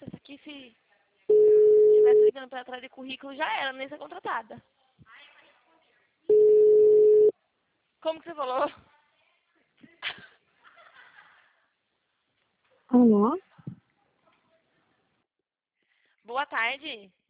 Nossa, essa aqui se estivesse ligando pra atrás de currículo já era, nem ser contratada. Como que você falou? Alô? Boa tarde.